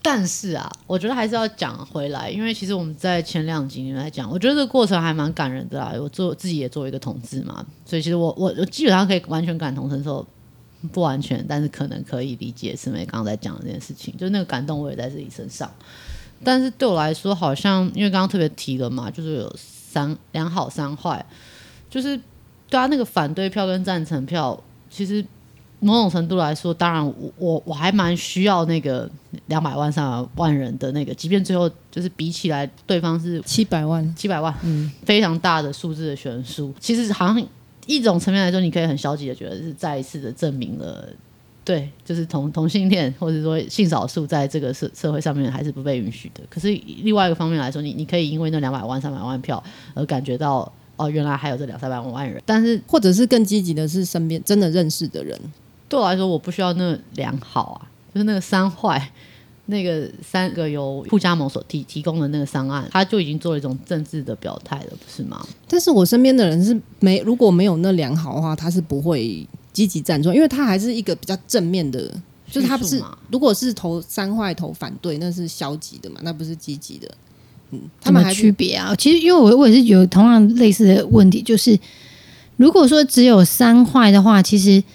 但是啊，我觉得还是要讲回来，因为其实我们在前2集里面来讲，我觉得这个过程还蛮感人的啦。我自己也作为一个同志嘛，所以其实我基本上可以完全感同身受，不完全，但是可能可以理解师妹刚刚在讲的这件事情，就是那个感动我也在自己身上。但是对我来说，好像因为刚刚特别提了嘛，就是有两好三坏，就是对啊，那个反对票跟赞成票，其实某种程度来说，当然我还蛮需要那个200万300万人的那个，即便最后就是比起来对方是 700万， 非常大的数字的悬殊，其实好像一种层面来说，你可以很消极的觉得是再一次的证明了。对，就是同性恋或者说性少数在这个社会上面还是不被允许的。可是另外一个方面来说，你可以因为那200万300万票而感觉到哦，原来还有这200-300万人。但是或者是更积极的是身边真的认识的人。 对我来说，我不需要那2好啊，就是那个3坏，那个3个由互加盟所提供的那个3案，他就已经做了一种政治的表态了，不是吗？ 但是我身边的人是如果没有那2好的话，他是不会积极站出来，因为他还是一个比较正面的，就是他不是，如果是投3坏投反对，那是消极的嘛，那不是积极的。 他们还区别啊？其实因为我也是有同样类似的问题，就是如果说只有3坏的话，其实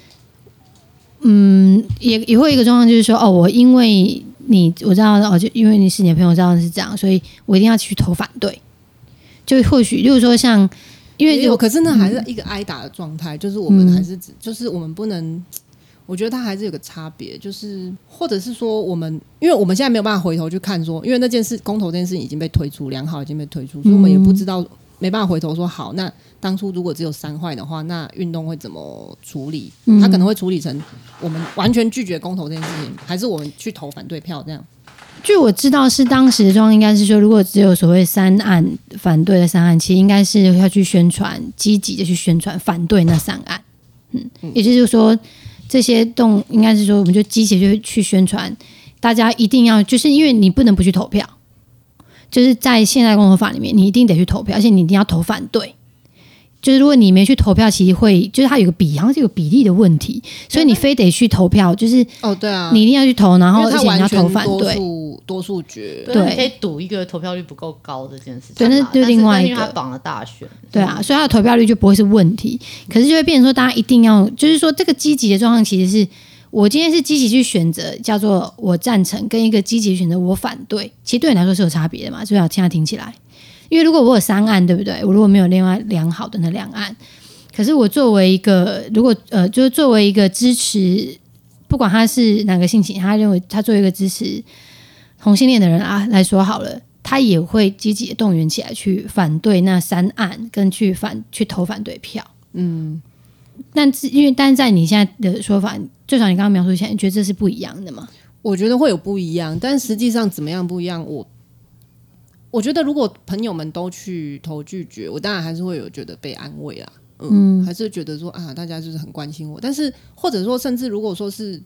也会有一个状况，就是说哦，我因为我知道哦，就因为你是你的朋友，知道是这样，所以我一定要去投反对。就或许，例如说像，因为可是那还是一个挨打的状态，就是我们还是就是我们不能，我觉得它还是有个差别，就是或者是说因为我们现在没有办法回头去看说，因为那件事公投这件事情已经被推出，2好已经被推出，所以我们也不知道，没办法回头说好，那当初如果只有3坏的话，那运动会怎么处理？他可能会处理成我们完全拒绝公投这件事情，还是我们去投反对票这样？ 据我知道是当时的状况应该是说，如果只有所谓3案反对的3案，其实应该是要去宣传，积极的去宣传反对那3案。也就是说这些应该是说我们就积极的去宣传，大家一定要，就是因为你不能不去投票，就是在现在公投法里面，你一定得去投票，而且你一定要投反对。就是如果你没去投票，其实会就是它有个好像是有比例的问题，所以你非得去投票，就是对啊， 你一定要去投，然后而且你要投反对， 多数决， 对，你可以赌一个投票率不够高的这件事情， 对，那就另外一个， 因为它绑了大选， 对啊，所以它的投票率就不会是问题，可是就会变成说大家一定要，就是说这个积极的状况其实是。我今天是积极去选择，叫做我赞成，跟一个积极选择我反对，其实对你来说是有差别的嘛，所以现在听起来。因为如果我有3案，对不对？我如果没有另外2好的那2案，可是我作为一个，就是作为一个支持，不管他是哪个性情，他认为他作为一个支持同性恋的人啊来说好了，他也会积极的动员起来去反对那3案，跟去投反对票。但是在你现在的说法，最少你刚刚描述起来，你觉得这是不一样的吗？ 我觉得会有不一样，但实际上怎么样不一样，我觉得如果朋友们都去投拒绝，我当然还是会有觉得被安慰啦，还是觉得说啊，大家就是很关心我。但是或者说，甚至如果说是，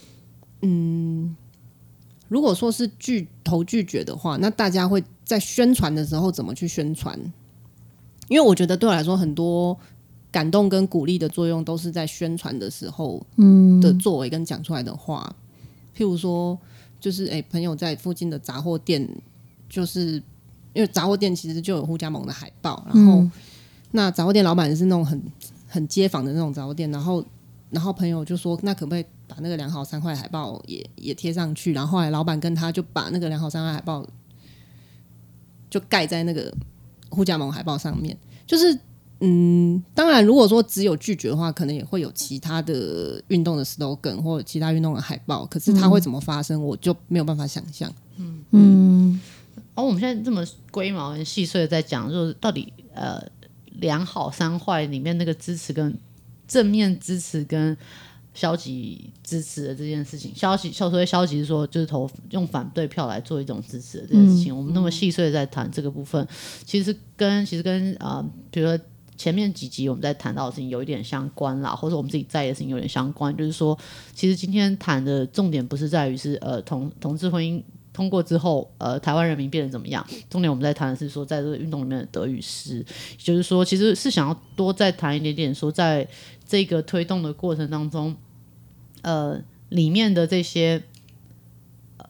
如果说是投拒绝的话，那大家会在宣传的时候怎么去宣传？因为我觉得对我来说，很多感动跟鼓励的作用都是在宣传的时候的作为跟讲出来的话。譬如说，就是朋友在附近的杂货店。就是因为杂货店其实就有互加盟的海报，然后那杂货店老板是那种很街坊的那种杂货店，然后朋友就说，那可不可以把那个2好3坏海报也贴上去？然后后来老板跟他就把那个2好3坏海报就盖在那个互加盟海报上面。就是当然如果说只有拒绝的话，可能也会有其他的运动的 slogan 或者其他运动的海报，可是它会怎么发生，我就没有办法想象。 我们现在这么龟毛很细碎的在讲，就是到底2好3坏里面那个支持跟正面支持跟消极支持的这件事情，所谓消极是说就是用反对票来做一种支持的这件事情，我们那么细碎的在谈这个部分，其实跟比如说前面几集我们在谈到的事情有一点相关啦，或者我们自己在意的事情有点相关，就是说其实今天谈的重点不是在于是同志婚姻通过之后台湾人民变得怎么样，重点我们在谈的是说在这个运动里面的得与失，也就是说其实是想要多再谈一点点说在这个推动的过程当中里面的这些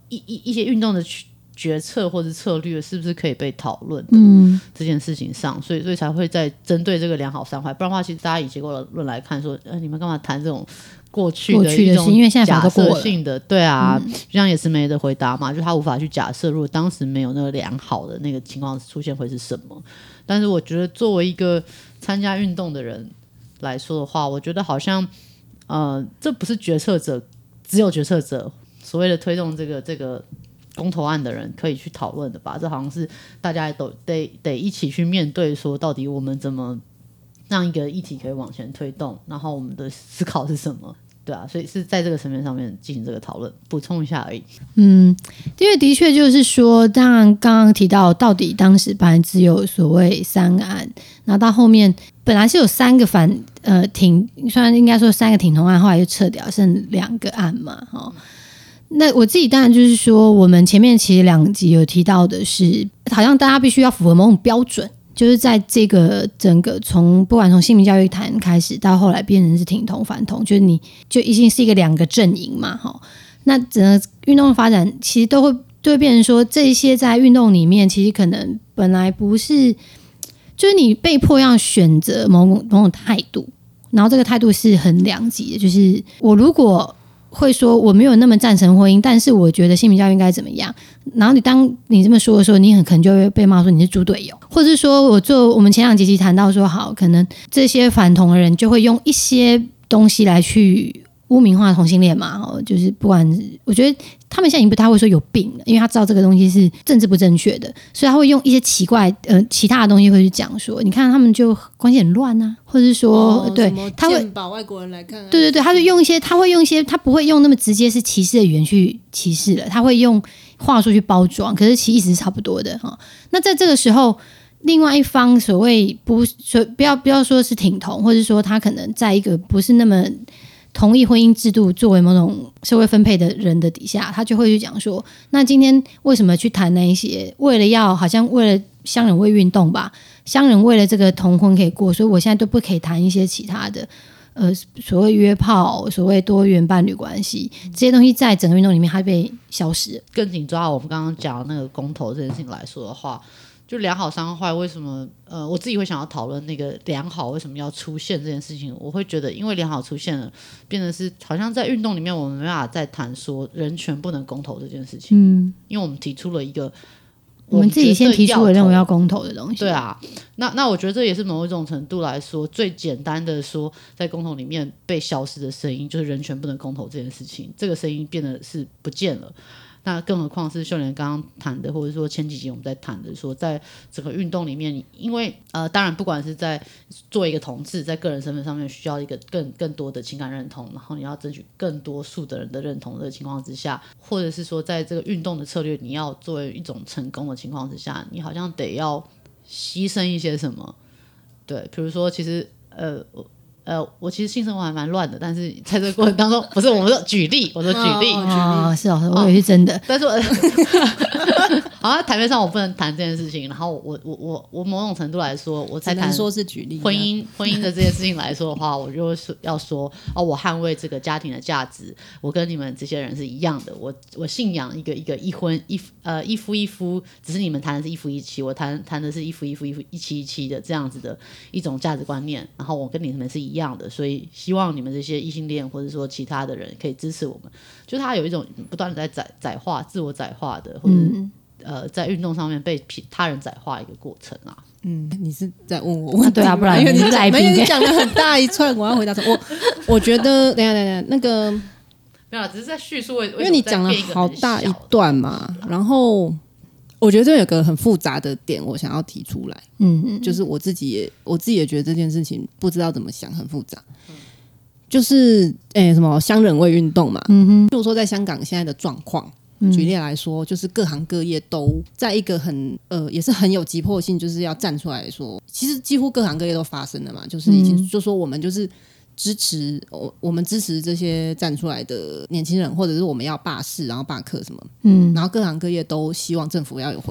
一些运动的决策或者策略是不是可以被讨论的这件事情上，所以才会在针对这个良好三坏，不然的话其实大家以结果论来看说你们干嘛谈这种过去的一种因为现在假设性的，对啊，就像也是没的回答嘛，就他无法去假设如果当时没有那个良好的那个情况出现会是什么。但是我觉得作为一个参加运动的人来说的话，我觉得好像这不是决策者只有决策者所谓的推动这个公投案的人可以去讨论的吧，这好像是大家都得一起去面对，说到底我们怎么让一个议题可以往前推动，然后我们的思考是什么，对啊，所以是在这个层面上面进行这个讨论，补充一下而已。 因为的确就是说，当然刚刚提到，到底当时本来只有所谓3案，然后到后面本来是有3个挺，虽然应该说3个挺同案，后来就撤掉，剩2个案嘛，那我自己当然就是说，我们前面其实2集有提到的是，好像大家必须要符合某种标准，就是在这个整个不管从性平教育谈开始，到后来变成是挺同反同，就是你就已经是一个2个阵营嘛，那整个运动的发展其实都会变成说，这些在运动里面其实可能本来不是，就是你被迫要选择某种态度，然后这个态度是很两极的，就是我如果会说我没有那么赞成婚姻，但是我觉得性平教育应该怎么样，然后当你这么说的时候，你很可能就会被骂说你是猪队友，或者是说我们前2集谈到说，好，可能这些反同的人就会用一些东西来去污名化同性恋嘛，就是不管我觉得他们现在已经不太会说有病了，因为他知道这个东西是政治不正确的，所以他会用一些奇怪其他的东西会去讲说，你看他们就关系很乱啊，或者是说对他会把外国人来看， 对，他会用一些他不会用那么直接是歧视的语言去歧视了，他会用话术去包装，可是其实意思是差不多的那在这个时候，另外一方所谓不要说是挺同，或者说他可能在一个不是那么同意婚姻制度作为某种社会分配的人的底下，他就会去讲说，那今天为什么去谈那一些好像为了乡人为运动吧，乡人为了这个同婚可以过，所以我现在都不可以谈一些其他的所谓约炮，所谓多元伴侣关系，这些东西在整个运动里面它被消失了。 更紧抓我们刚刚讲的那个公投这件事情来说的话，就良好三坏为什么我自己会想要讨论那个良好为什么要出现这件事情，我会觉得因为良好出现了，变成是好像在运动里面我们没办法再谈说人权不能公投这件事情，因为我们提出了一个我们自己先提出了认为要公投的东西， 对啊，那我觉得这也是某一种程度来说最简单的说在公投里面被消失的声音，就是人权不能公投这件事情，这个声音变得是不见了。那更何况是秀莲刚刚谈的，或者说前几集我们在谈的，说在整个运动里面，因为当然不管是在做一个同志，在个人身份上面需要一个更多的情感认同，然后你要争取更多数的人的认同的情况之下，或者是说在这个运动的策略你要作为一种成功的情况之下，你好像得要牺牲一些什么。对，比如说其实我其实性生活还蛮乱的，但是在这个过程当中，不是我们说举例，我说举例， 是我以为是真的， 但是好像台面上我不能谈这件事情，然后我某种程度来说，我才谈说是举例婚姻的这件事情来说的话，我就要说我捍卫这个家庭的价值，我跟你们这些人是一样的，我信仰一个一婚一夫一夫，只是你们谈的是一夫一妻，我谈的是一夫一夫一妻一妻的这样子的一种价值观念，然后我跟你们是一样的，所以希望你们这些异性恋或者说其他的人可以支持我们，就他有一种不断的在载化自我载化的，或者在运动上面被他人载化一个过程啊。 你是在问我问题、 对啊，不然你是来宾， 你讲了很大一串，我要回答什么？我觉得等一下那个没有，只是在叙述因为你讲了好大一段嘛，然后我觉得这有个很复杂的点，我想要提出来。就是我自己也觉得这件事情不知道怎么想，很复杂。就是什么乡人味运动嘛，比如说在香港现在的状况。举例来说，就是各行各业都在一个很也是很有急迫性，就是要站出来说，其实几乎各行各业都发生了嘛，就是已经就说我们就是我们支持这些站出来的年轻人，或者是我们要罢市，然后罢课什么，然后各行各业都希望政府要有回应。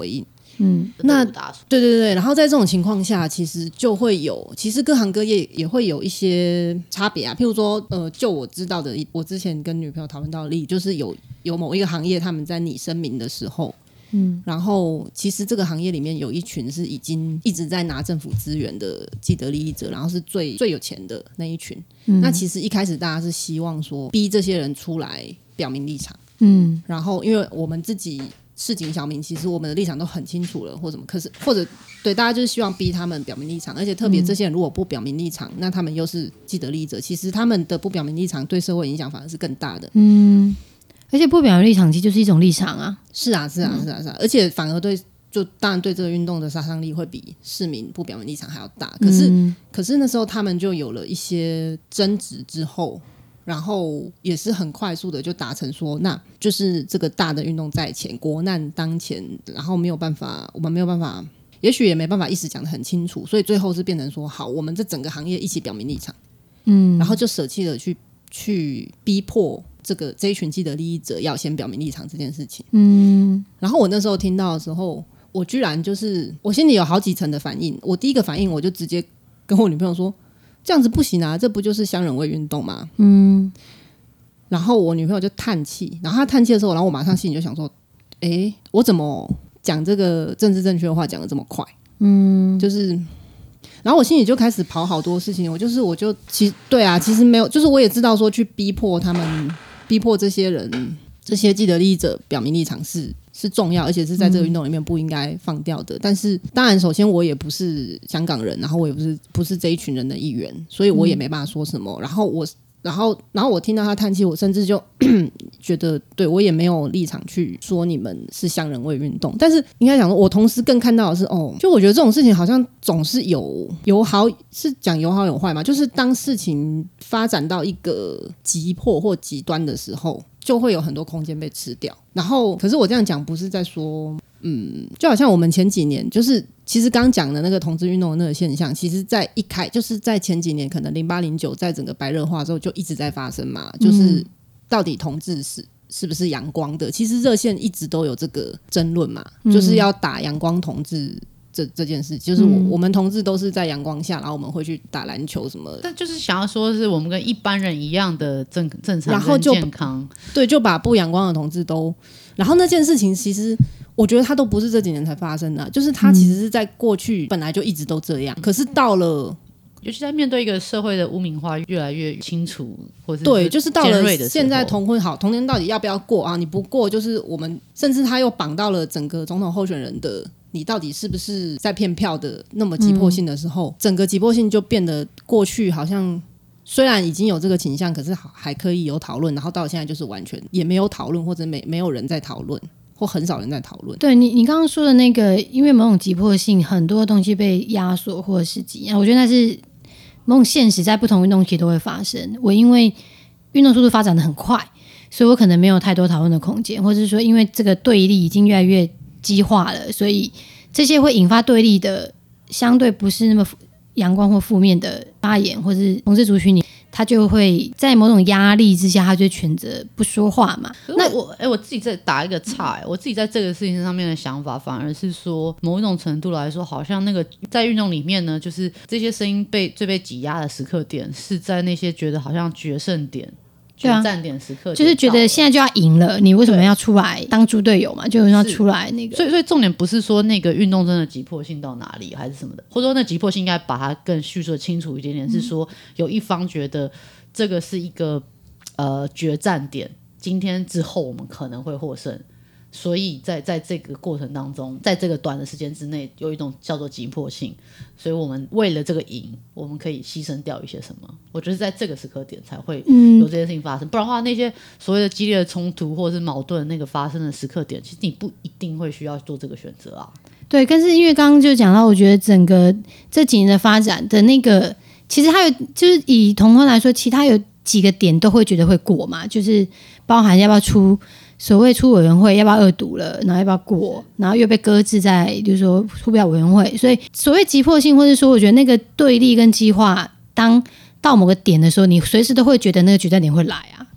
那对对对，然后在这种情况下，其实就会有，其实各行各业也会有一些差别啊。譬如说，就我知道的，我之前跟女朋友讨论到的例子，就是有某一个行业，他们在拟声明的时候，然后其实这个行业里面有一群是已经一直在拿政府资源的既得利益者，然后是最有钱的那一群。那其实一开始大家是希望说逼这些人出来表明立场，然后因为我们自己市井小民，其实我们的立场都很清楚了，或什么，可是或者对大家就是希望逼他们表明立场，而且特别这些人如果不表明立场，那他们又是既得利益者，其实他们的不表明立场对社会影响反而是更大的。 而且不表明立场其实就是一种立场啊。 是啊，而且反而当然对这个运动的杀伤力会比市民不表明立场还要大。可是那时候他们就有了一些争执之后，然后也是很快速的就达成说，那就是这个大的运动在前，国难当前，然后我们没有办法，也许也没办法一时讲得很清楚，所以最后是变成说，好，我们这整个行业一起表明立场，然后就舍弃了去逼迫这一群既得利益者要先表明立场这件事情。然后我那时候听到的时候，我居然就是我心里有好几层的反应。我第一个反应我就直接跟我女朋友说，这样子不行啊，这不就是乡人味运动吗？然后我女朋友就叹气，然后她叹气的时候，然后我马上心里就想说，我怎么讲这个政治正确的话讲得这么快？就是然后我心里就开始跑好多事情，我就其实没有，就是我也知道说去逼迫他们，逼迫这些人，这些既得利益者表明立场是重要，而且是在这个运动里面不应该放掉的。但是当然，首先我也不是香港人，然后我也不是这一群人的一员，所以我也没办法说什么。然后我听到他叹气，我甚至就觉得，对我也没有立场去说你们是乡人味运动。但是应该讲说，我同时更看到的是，就我觉得这种事情好像总是有好，是讲有好有坏嘛。就是当事情发展到一个急迫或极端的时候，就会有很多空间被吃掉。然后，可是我这样讲不是在说，就好像我们前几年就是。其实刚讲的那个同志运动的那个现象，其实在就是在前几年，可能08、09在整个白热化之后就一直在发生嘛。就是到底同志是不是阳光的？其实热线一直都有这个争论嘛，就是要打阳光同志这件事，就是我们同志都是在阳光下，然后我们会去打篮球什么的。 但就是想要说是我们跟一般人一样的正常然后健康， 对，就把不阳光的同志都，然后那件事情其实。我觉得它都不是这几年才发生的，就是它其实是在过去本来就一直都这样，可是到了， 尤其在面对一个社会的污名化越来越清楚，或者对，就是到了现在同婚好，同年到底要不要过啊？你不过，就是我们甚至他又绑到了整个总统候选人的，你到底是不是在骗票的那么急迫性的时候，整个急迫性就变得过去好像。虽然已经有这个倾向，可是还可以有讨论，然后到现在就是完全也没有讨论，或者没有人在讨论。或很少人在讨论。 对你刚刚说的那个，因为某种急迫性，很多东西被压缩或者是挤压，我觉得那是某种现实，在不同运动期都会发生。我因为运动速度发展的很快，所以我可能没有太多讨论的空间，或者是说，因为这个对立已经越来越激化了，所以这些会引发对立的，相对不是那么阳光或负面的发言，或是同志族群里。他就会在某种压力之下，他就选择不说话嘛。 那我自己再打一个岔，我自己在这个事情上面的想法，反而是说，某一种程度来说，好像那个在运动里面呢，就是这些声音最被挤压的时刻点，是在那些觉得好像决胜点。决战点时刻， 就是觉得现在就要赢了，你为什么要出来当猪队友嘛？就是要出来那个， 所以重点不是说那个运动真的急迫性到哪里，还是什么的，或者说那急迫性应该把它更叙述的清楚一点点，是说有一方觉得这个是一个决战点，今天之后我们可能会获胜。所以在这个过程当中，在这个短的时间之内，有一种叫做急迫性，所以我们为了这个赢，我们可以牺牲掉一些什么。我觉得在这个时刻点才会有这件事情发生，不然的话，那些所谓的激烈的冲突或者是矛盾那个发生的时刻点，其实你不一定会需要做这个选择啊。 对，但是因为刚刚就讲到，我觉得整个这几年的发展的那个，其实它有就是以同婚来说，其他有几个点都会觉得会过嘛，就是包含要不要所谓出委员会要不要二读了，然后要不要过，然后又被搁置在就是说出不了委员会，所以所谓急迫性，或者说我觉得那个对立跟激化，当到某个点的时候，你随时都会觉得那个决战点会来啊。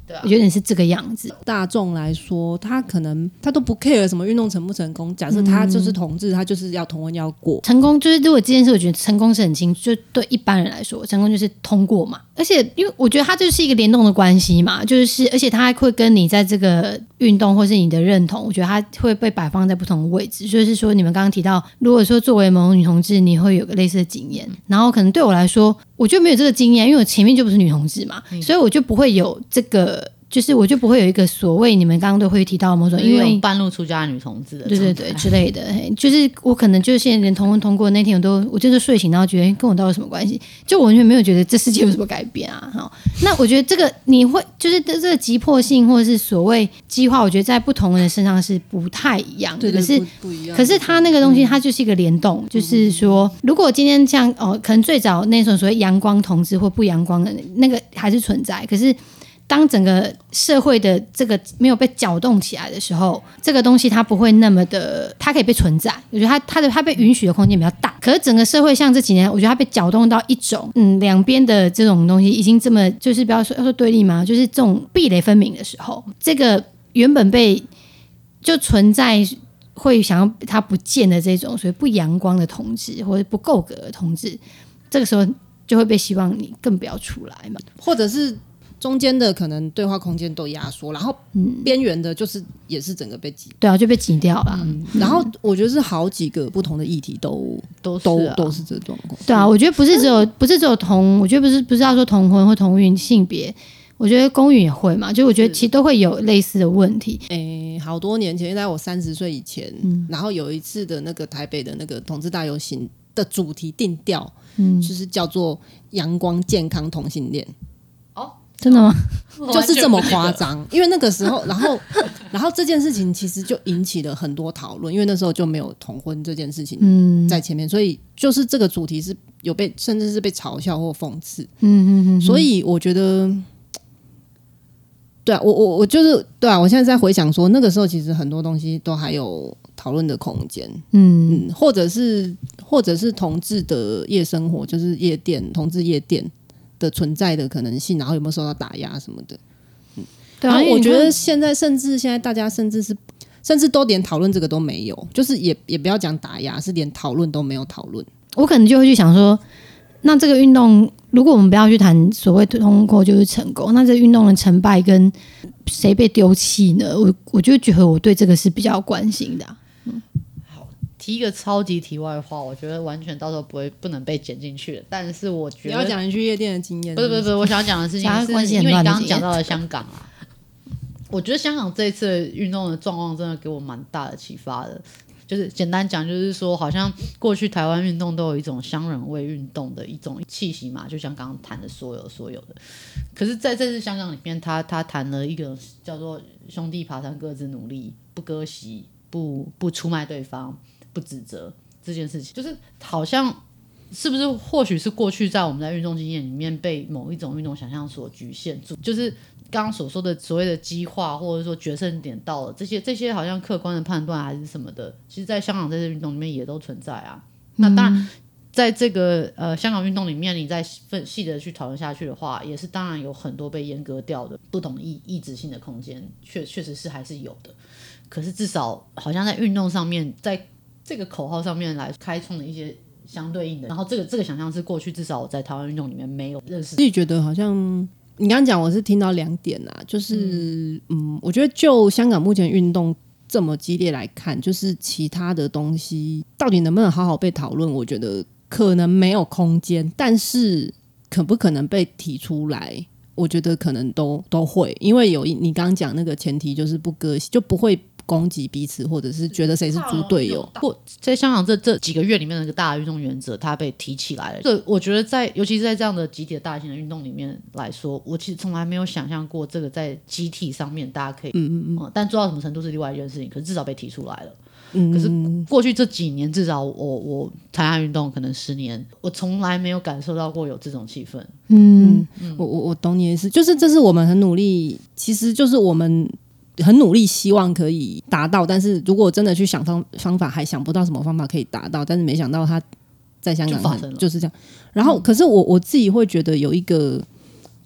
对啊， 有点是这个样子。 大众来说，他可能他都不 care 什么运动成不成功。假设他就是同志，他就是要同婚要过。 成功就是如果这件事，我觉得成功是很清楚，就对一般人来说，成功就是通过嘛。而且因为我觉得它就是一个联动的关系嘛，就是而且它还会跟你在这个运动或是你的认同，我觉得它会被摆放在不同的位置。就是说，你们刚刚提到，如果说作为某女同志，你会有个类似的经验，然后可能对我来说，我就没有这个经验，因为我前面就不是女同志嘛，所以我就不会有这个。就是我就不会有一个所谓你们刚刚都会提到的某种，因为半路出家的女同志的， 对对对之类的，就是我可能就是现在连同婚通过那天我就是睡醒然后觉得跟我到底有什么关系，就我完全没有觉得这世界有什么改变啊。那我觉得这个你会就是这个急迫性或者是所谓激化，我觉得在不同人身上是不太一样的， 对对， 可是不一样。 可是它那个东西它就是一个联动，就是说如果今天像可能最早那种所谓阳光同志或不阳光的那个还是存在，可是当整个社会的这个没有被搅动起来的时候，这个东西它不会那么的，它可以被存在。我觉得它被允许的空间比较大。可是整个社会像这几年，我觉得它被搅动到一种，两边的这种东西已经这么就是不要说对立嘛，就是这种壁垒分明的时候，这个原本被就存在会想要它不见的这种所谓不阳光的同志或者不够格的同志，这个时候就会被希望你更不要出来嘛， 或者是。中间的可能对话空间都压缩，然后边缘的就是也是整个被挤， 对啊，就被挤掉了。 然后我觉得是好几个不同的议题都是这状况。 对啊，我觉得不是只有我觉得不是要说同婚或同运性别，我觉得公运也会嘛，就我觉得其实都会有类似的问题。 好多年前，在我30岁以前，然后有一次的那个台北的那个同志大游行的主题定调，就是叫做阳光健康同性恋。 真的吗？ 就是这么夸张，因为那个时候，然后这件事情其实就引起了很多讨论，因为那时候就没有同婚这件事情在前面，所以就是这个主题是有被甚至是被嘲笑或讽刺。所以我觉得，对啊，我就是对啊，我现在在回想说，那个时候其实很多东西都还有讨论的空间。或者是同志的夜生活，就是夜店，同志夜店。的存在的可能性，然后有没有受到打压什么的， 对啊， 然后我觉得现在大家甚至都连讨论这个都没有，就是也不要讲打压，是连讨论都没有讨论。 我可能就会去想说，那这个运动，如果我们不要去谈所谓通过就是成功，那这个运动的成败跟谁被丢弃呢？我就觉得我对这个是比较关心的。 提一个超级题外话，我觉得完全到时候不能被剪进去的。但是我觉得你要讲你去夜店的经验， 不是，我想要讲的事情是，因为你刚刚讲到了香港啊，我觉得香港这一次的运动的状况真的给我蛮大的启发的。就是简单讲，就是说，好像过去台湾运动都有一种乡人味运动的一种气息嘛，就像刚刚谈的所有的。可是在这次香港里面，他谈了一个叫做“兄弟爬山各自努力，不割席，不出卖对方。”不指责这件事情，就是好像是不是或许是过去在我们在运动经验里面被某一种运动想象所局限住，就是刚刚所说的所谓的激化或者说决胜点到了，这些好像客观的判断还是什么的，其实在香港这些运动里面也都存在啊。那当然在这个香港运动里面，你再细的去讨论下去的话，也是当然有很多被阉割掉的不同意志性的空间，确实是还是有的。可是至少好像在运动上面，在这个口号上面来开创的一些相对应的，然后这个想象是过去至少我在台湾运动里面没有认识。 自己觉得好像你刚刚讲，我是听到2点啊，就是我觉得就香港目前运动这么激烈来看，就是其他的东西到底能不能好好被讨论，我觉得可能没有空间，但是可不可能被提出来，我觉得可能都会，因为有你刚刚讲那个前提就是不割席，就不会攻击彼此，或者是觉得谁是猪队友。 在香港这几个月里面的那个大的运动原则，它被提起来了。这我觉得尤其是在这样的集体的大型的运动里面来说，我其实从来没有想象过这个在集体上面大家可以，但做到什么程度是另外一件事情。可是至少被提出来了。可是过去这几年，至少我参加运动可能10年，我从来没有感受到过有这种气氛。 我懂你的意思，就是这是我们很努力，其实就是我们很努力希望可以达到，但是如果真的去想方法，还想不到什么方法可以达到，但是没想到他在香港就是这样。然后可是我自己会觉得有一个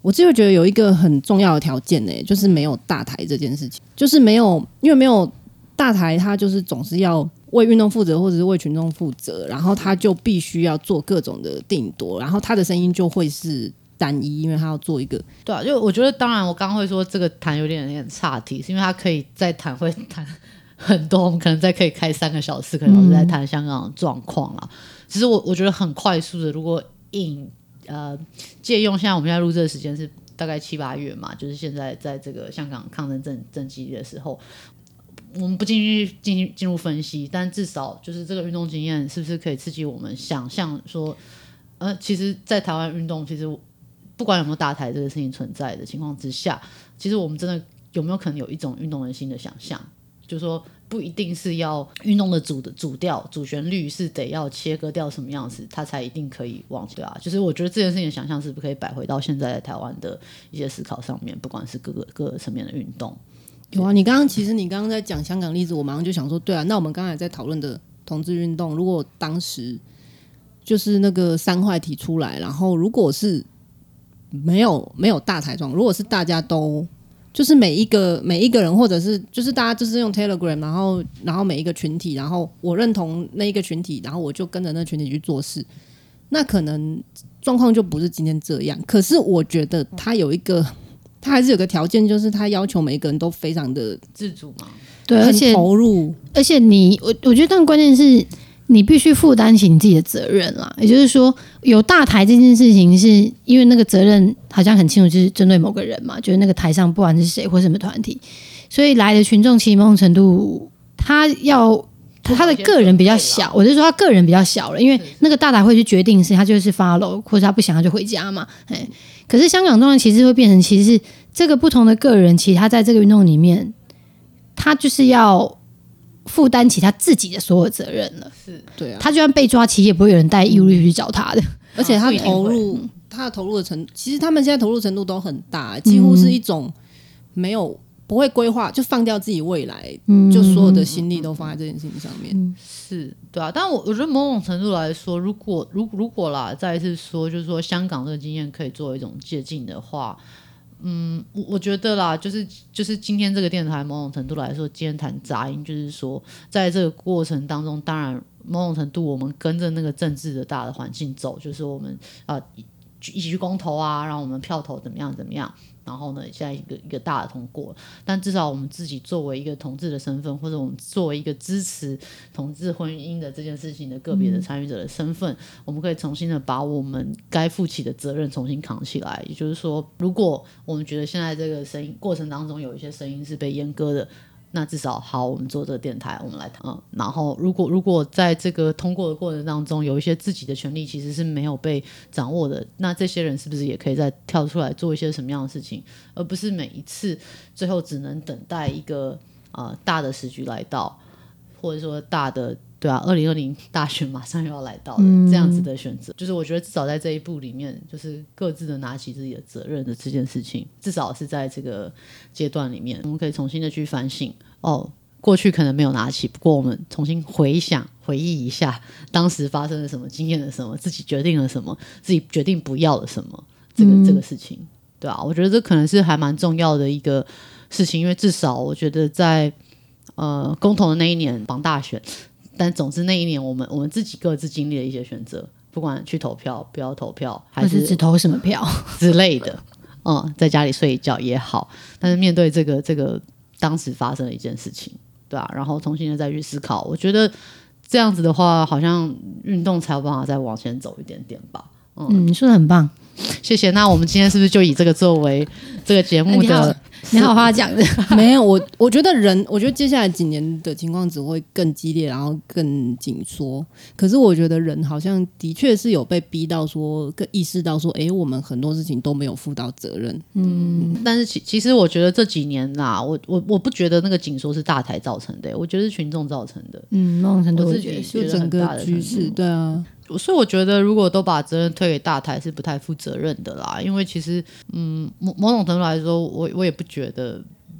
我自己会觉得有一个很重要的条件呢，就是没有大台这件事情，就是没有，因为没有大台，他就是总是要为运动负责或者是为群众负责，然后他就必须要做各种的定夺，然后他的声音就会是单一，因为他要做一个对啊，就我觉得当然我刚刚会说这个谈有点岔题，是因为他可以再谈会谈很多，我们可能再可以开3个小时，可能在谈香港的状况啦。其实我觉得很快速的，如果借用现在我们现在录制的时间是大概7、8月嘛，就是现在在这个香港抗争正激烈的时候，我们不进入分析，但至少就是这个运动经验是不是可以刺激我们想象说，其实，在台湾运动，其实不管有没有大台这个事情存在的情况之下，其实我们真的有没有可能有一种运动人心的想象，就是说不一定是要运动的主调、主旋律是得要切割掉什么样子，它才一定可以往对啊。就是我觉得这件事情的想象是不是可以摆回到现在在台湾的一些思考上面，不管是各个层面的运动。 有啊，其实你刚刚在讲香港例子，我马上就想说，对啊，那我们刚才在讨论的同志运动，如果当时就是那个3坏提出来，然后如果是没有大台状，如果是大家都就是每一个人，或者是就是大家就是用 Telegram， 然后每一个群体，然后我认同那一个群体，然后我就跟着那群体去做事，那可能状况就不是今天这样。可是我觉得他还是有个条件，就是他要求每一个人都非常的自主嘛， 对，而且投入， 而且我觉得，但关键是你必须负担起你自己的责任啦。也就是说，有大台这件事情，是因为那个责任好像很清楚，就是针对某个人嘛，就是那个台上不管是谁或什么团体，所以来的群众其实某种程度，他的个人比较小，我就说他个人比较小了，因为那个大台会去决定是他就是 follow， 或者他不想他就回家嘛。可是香港状况其实会变成，其实是这个不同的个人，其实他在这个运动里面，他就是要负担起他自己的所有责任了。 是， 对啊， 他就算被抓，其实也不会有人带义务去找他的。 而且他投入的程度，其实他们现在投入程度都很大，几乎是一种不会规划，就放掉自己未来，就所有的心力都放在这件事情上面。 是，对啊。但我觉得某种程度来说，如果啦，再一次说，就是说香港这个经验可以作为一种借鉴的话，我觉得啦，就是今天这个电台某种程度来说，今天谈杂音，就是说在这个过程当中，当然某种程度我们跟着那个政治的大的环境走，就是我们一起去公投啊，让我们票投怎么样，然后呢，现在一个大的通过，但至少我们自己作为一个同志的身份，或者我们作为一个支持同志婚姻的这件事情的个别的参与者的身份，我们可以重新的把我们该负起的责任重新扛起来。也就是说，如果我们觉得现在这个声音过程当中有一些声音是被阉割的，那至少好，我们做这个电台，我们来谈。然后如果在这个通过的过程当中，有一些自己的权利其实是没有被掌握的，那这些人是不是也可以再跳出来做一些什么样的事情，而不是每一次最后只能等待一个大的时局来到，或者说大的对啊，2020大选马上又要来到的这样子的选择，就是我觉得至少在这一步里面，就是各自的拿起自己的责任的这件事情，至少是在这个阶段里面，我们可以重新的去反省。过去可能没有拿起，不过我们重新回忆一下当时发生了什么，经验了什么，自己决定了什么，自己决定不要了什么，这个事情，对啊，我觉得这可能是还蛮重要的一个事情，因为至少我觉得在公投的那一年绑大选，但总之那一年我们自己各自经历了一些选择，不管去投票不要投票，还是只投什么票之类的，在家里睡一觉也好，但是面对这个当时发生的一件事情，对啊，然后重新的再去思考，我觉得这样子的话，好像运动才有办法再往前走一点点吧。 你说的很棒， 谢谢。那我们今天是不是就以这个作为这个节目的？ 你好话讲的没有，我觉得接下来几年的情况只会更激烈，然后更紧缩。可是我觉得人好像的确是有被逼到说，更意识到说，我们很多事情都没有负到责任。 但是其实我觉得这几年啦，我不觉得那个紧缩是大台造成的，我觉得是群众造成的。 某种程度我自己就整个局势，对啊。 所以我觉得如果都把责任推给大台是不太负责任的啦，因为其实某种程度来说，我也不觉得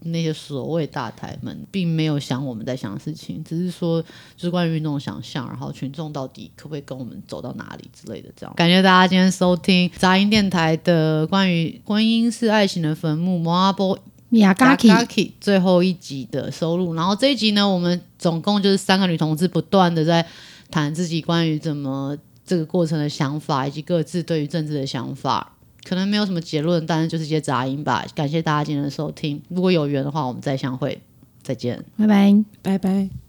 那些所谓大台们并没有想我们在想的事情，只是说就是关于运动想象，然后群众到底可不可以跟我们走到哪里之类的这样。感谢大家今天收听杂音电台的关于婚姻是爱情的坟墓摩阿波Miyagaki 最后一集的收录。然后这一集呢，我们总共就是3个女同志不断的在谈自己关于怎么这个过程的想法，以及各自对于政治的想法。可能没有什么结论，但是就是一些杂音吧。感谢大家今天的收听，如果有缘的话，我们再相会，再见， 拜拜， 拜拜。